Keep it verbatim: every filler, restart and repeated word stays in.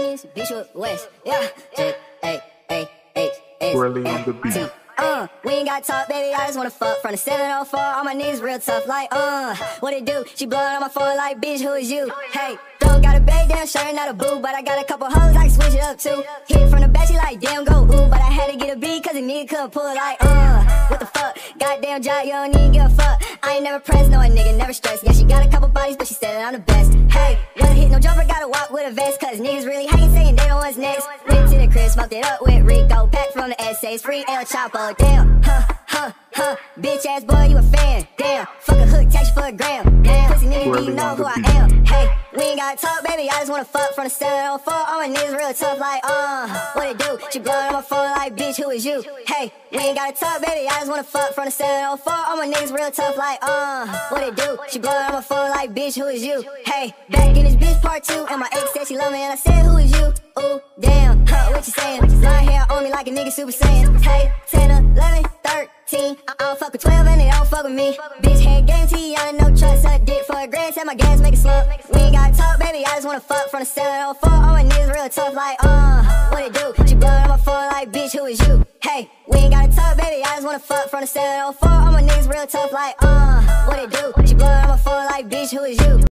East, bitch with West. Yeah. J A A H S. Really on the beat. Uh, we ain't got talk, baby, I just wanna fuck. From the seven oh four, all my niggas real tough. Like, uh, what it do? She blowin' on my phone like, bitch, who is you? Hey, don't got a bag down shirt, not a boo, but I got a couple hoes I can switch it up too. Hit from the back, she like, damn, go ooh, but I had to get a beat cause a nigga couldn't pull like, uh, what the fuck? Goddamn job, you don't even give a fuck. I ain't never pressed, no a nigga, never stressed. Yeah, she got a couple bodies, but she said that I'm the best. Hey, wasn't hit no jumper, gotta walk with a vest, cause niggas really hating, saying they know what's next. Went to the crib, smoked it up with Rico, pack from the essays, free El Chapo, damn, huh, huh, huh, bitch ass boy, you a fan, damn, fuck a hook, text you for a gram, damn, pussy nigga, do you know who I am? Hey, we ain't gotta talk, baby, I just wanna fuck from the seven oh four, all my niggas real tough like, uh, what it do? She blowin' on my phone like, bitch, who is you? Hey, we ain't gotta talk, baby, I just wanna fuck from the seven oh four, all my niggas real tough like, uh, what it do? She blowin' on my phone like, bitch, who is you? Hey, back in this bitch part two, and my ex said she love me, and I said, who is you? Ooh, damn, huh, what you saying? Long hair on me like a nigga super saiyan. Hey, ten, eleven, thirteen, I don't fuck with twelve and they don't fuck with me. Bitch had game T, I ain't no trust, suck dick for a grand, tell my gas make it slump. We ain't gotta talk, baby, I just wanna fuck from the seven oh four, all my niggas real tough like, uh, what it do? She blowin' on my phone like, bitch, who is you? Hey, we ain't gotta talk, baby, I just wanna fuck from the seven oh four, all my niggas real tough like, uh, what it do? She blowin' on my phone like, bitch, who is you?